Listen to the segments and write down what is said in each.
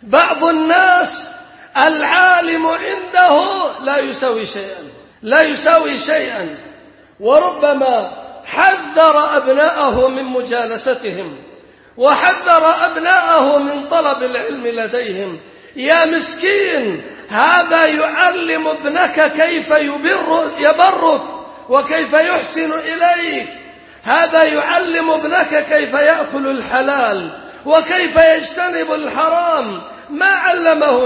بعض الناس العالم عنده لا يساوي شيئا، وربما حذر أبناءه من مجالستهم، وحذر أبناءه من طلب العلم لديهم. يا مسكين، هذا يعلم ابنك كيف يبرك وكيف يحسن إليك، هذا يعلم ابنك كيف يأكل الحلال وكيف يجتنب الحرام. ما علمه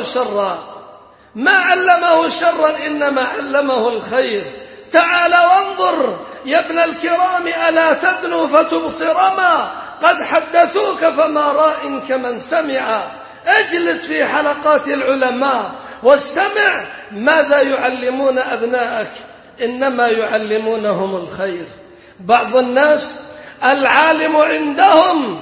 شرا إنما علمه الخير. تعال وانظر يا ابن الكرام، ألا تدنو فتبصر ما قد حدثوك فما راء كمن سمع. اجلس في حلقات العلماء واستمع ماذا يعلمون أبنائك، إنما يعلمونهم الخير. بعض الناس العالم عندهم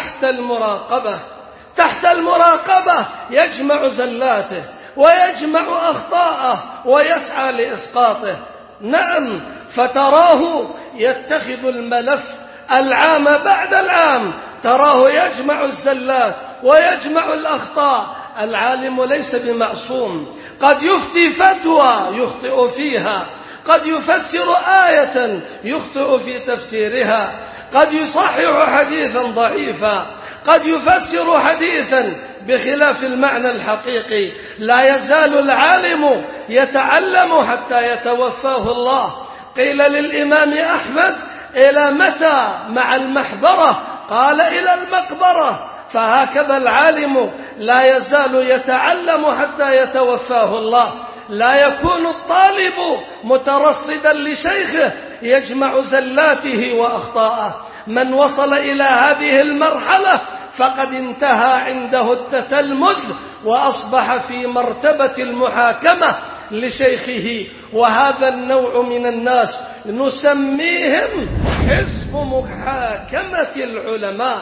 تحت المراقبة يجمع زلاته ويجمع أخطاءه ويسعى لإسقاطه. نعم، فتراه يتخذ الملف العام بعد العام، تراه يجمع الزلات ويجمع الأخطاء. العالم ليس بمعصوم، قد يفتي فتوى يخطئ فيها، قد يفسر آية يخطئ في تفسيرها، قد يصحح حديثا ضعيفا، قد يفسر حديثا بخلاف المعنى الحقيقي. لا يزال العالم يتعلم حتى يتوفاه الله. قيل للإمام أحمد: إلى متى مع المحبرة؟ قال: إلى المقبرة. فهكذا العالم لا يزال يتعلم حتى يتوفاه الله. لا يكون الطالب مترصدا لشيخه يجمع زلاته وأخطاءه. من وصل إلى هذه المرحلة فقد انتهى عنده التتلمذ وأصبح في مرتبة المحاكمة لشيخه. وهذا النوع من الناس نسميهم حزب محاكمة العلماء.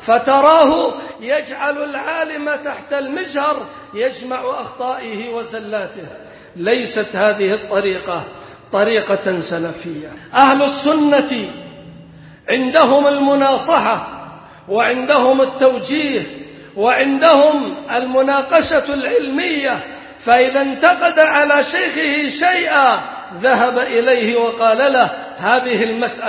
فتراه يجعل العالم تحت المجهر يجمع أخطائه وزلاته. ليست هذه الطريقة طريقة سلفية. أهل السنة عندهم المناصحة وعندهم التوجيه وعندهم المناقشة العلمية. فإذا انتقد على شيخه شيئا ذهب إليه وقال له: هذه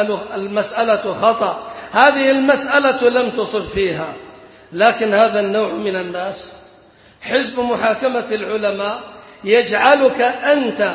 المسألة خطأ، هذه المسألة لم تصب فيها. لكن هذا النوع من الناس حزب محاكمة العلماء يجعلك أنت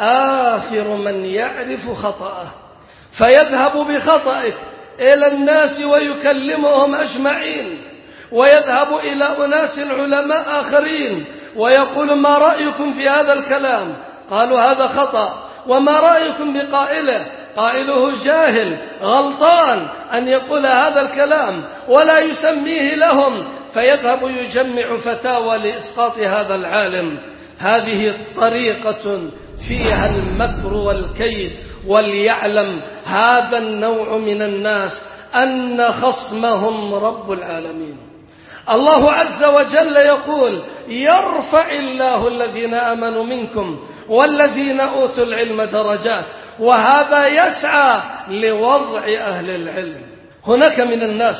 آخر من يعرف خطأه، فيذهب بخطئك إلى الناس ويكلمهم أجمعين، ويذهب إلى أناس علماء آخرين ويقول: ما رأيكم في هذا الكلام؟ قالوا: هذا خطأ. وما رأيكم بقائله؟ قائله جاهل غلطان أن يقول هذا الكلام، ولا يسميه لهم. فيذهب يجمع فتاوى لإسقاط هذا العالم. هذه طريقة فيها المكر والكيد. وليعلم هذا النوع من الناس أن خصمهم رب العالمين. الله عز وجل يقول: يرفع الله الذين آمنوا منكم والذين أوتوا العلم درجات. وهذا يسعى لوضع أهل العلم. هناك من الناس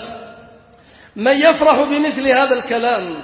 من يفرح بمثل هذا الكلام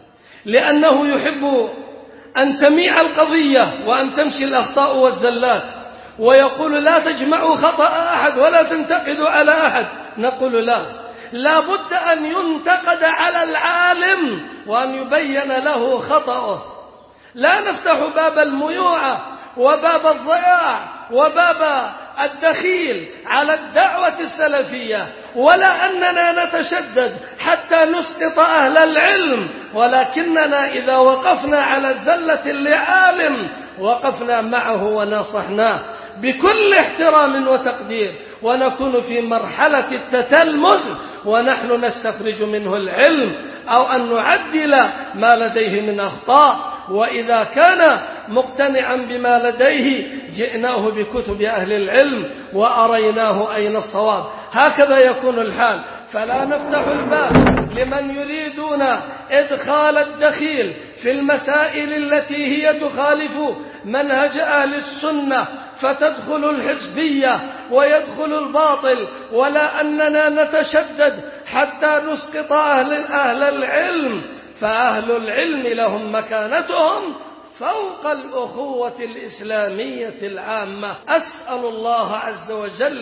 لأنه يحب أن تميع القضية وأن تمشي الأخطاء والزلات، ويقول: لا تجمعوا خطأ أحد ولا تنتقدوا على أحد. نقول: لا بد أن ينتقد على العالم وأن يبين له خطأه. لا نفتح باب الميوعة وباب الضياع وباب الدخيل على الدعوة السلفية، ولا أننا نتشدد حتى نسقط أهل العلم، ولكننا إذا وقفنا على زلة لعالم وقفنا معه وناصحناه بكل احترام وتقدير، ونكون في مرحلة التتلمذ ونحن نستخرج منه العلم أو أن نعدل ما لديه من أخطاء. وإذا كان مقتنعا بما لديه جئناه بكتب أهل العلم وأريناه أين الصواب. هكذا يكون الحال. فلا نفتح الباب لمن يريدون إدخال الدخيل في المسائل التي هي تخالف منهج أهل السنة، فتدخل الحزبية ويدخل الباطل. ولا أننا نتشدد حتى نسقط أهل العلم، فأهل العلم لهم مكانتهم فوق الأخوة الإسلامية العامة. أسأل الله عز وجل